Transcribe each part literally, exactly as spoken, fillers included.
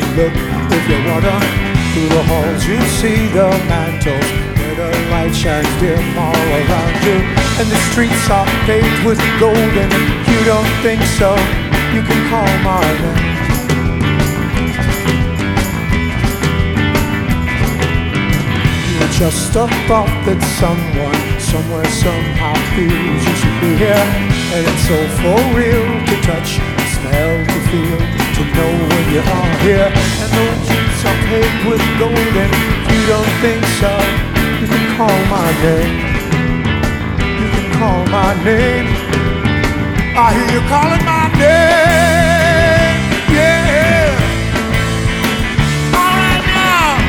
look if you wanna. Through the halls you see the mantles where the light shines dim all around you. And the streets are paved with gold, and if you don't think so, you can call my name. You're just a thought that someone, somewhere, somehow feels you should be here. And it's so for real to touch, smell, to feel, to know when you are here. And those streets are paved with gold, and if you don't think so, you can call my name. You can call my name. I hear you calling my name. Yeah. All right now.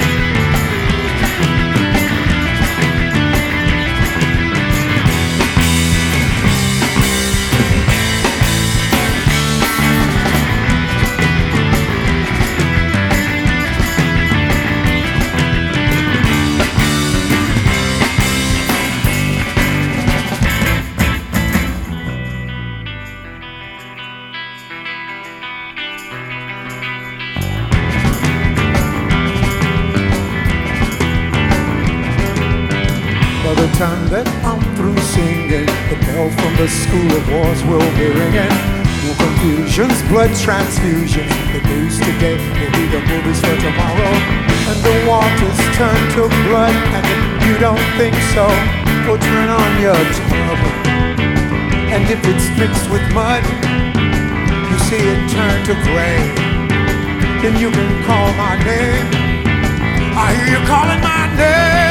By the time that I'm through singing, the bell from the School of Wars will be ringing. No confusions, blood transfusions. The news today will be the movies for tomorrow. And the waters turn to blood, and if you don't think so, well, turn on your tub. And if it's mixed with mud, you see it turn to gray, then you can call my name. I hear you calling my name.